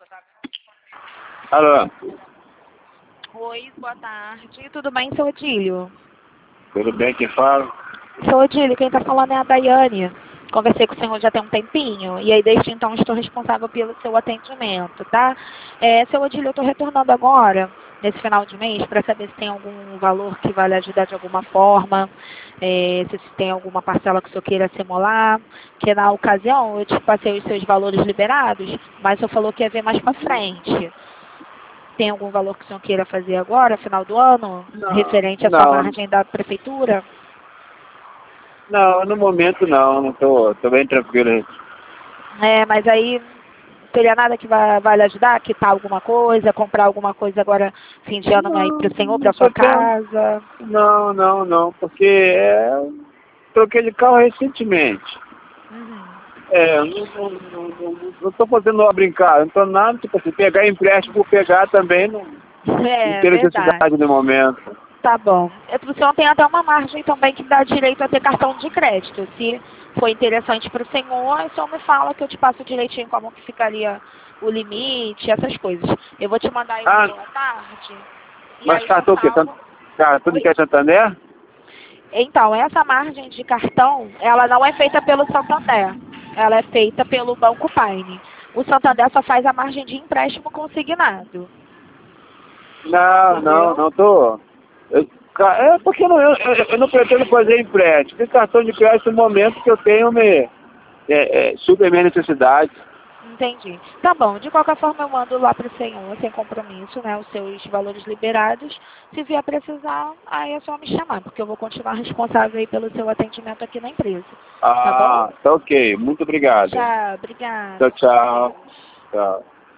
Alô, Oi, boa tarde. Tudo bem, seu Odílio? tudo bem? Quem fala? Seu Odílio, quem está falando é a Daiane. Conversei com o senhor já tem um tempinho, e aí desde então estou responsável pelo seu atendimento, tá? Seu Odílio, eu estou retornando agora, nesse final de mês, para saber se tem algum valor que vai lhe ajudar de alguma forma, se tem alguma parcela que o senhor queira simular, que na ocasião eu te passei os seus valores liberados, mas o senhor falou que ia ver mais para frente. Tem algum valor que o senhor queira fazer agora, final do ano, referente à sua Não, margem da prefeitura? não, no momento não tô bem tranquilo. Mas aí não teria nada que vai lhe ajudar, quitar alguma coisa, comprar alguma coisa agora, fim de ano aí para o senhor, para Tô sua tendo, casa? não, porque troquei de carro recentemente. Uhum. Eu não tô fazendo obra em casa, não tô nada, tipo assim, pegar empréstimo por pegar também, não É tem verdade. necessidade no momento. Tá bom. O senhor tem até uma margem também que dá direito a ter cartão de crédito. Se for interessante para o senhor, o senhor me fala que eu te passo direitinho como que ficaria o limite, essas coisas. Eu vou te mandar aí um Ah, boa tarde. E mas aí eu cartão o quê? falo. Cartão de Oi? que é Santander? Então, essa margem de cartão, ela não é feita pelo Santander. Ela é feita pelo Banco Paine. O Santander só faz a margem de empréstimo consignado. Entendeu? Não tô. É porque eu não pretendo fazer empréstimo. Tem cartão de crédito no momento que eu tenho super minha necessidade. Entendi. Tá bom. De qualquer forma, eu mando lá para o senhor, sem compromisso, né? Os seus valores liberados. Se vier precisar, aí é só me chamar, porque eu vou continuar responsável aí pelo seu atendimento aqui na empresa. Tá bom? Ah, tá ok. Muito obrigado. Tchau. Obrigada. Tchau, Com tchau. Deus. Tchau.